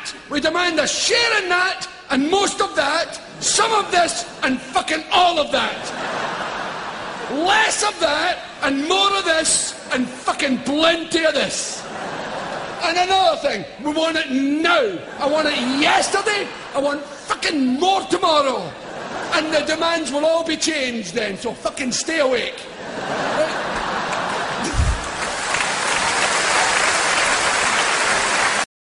that. We demand a share in that, and most of that, some of this, and fucking all of that. Less of that, and more of this, and fucking plenty of this. And another thing, we want it now. I want it yesterday, I want fucking more tomorrow. And the demands will all be changed then, so fucking stay awake.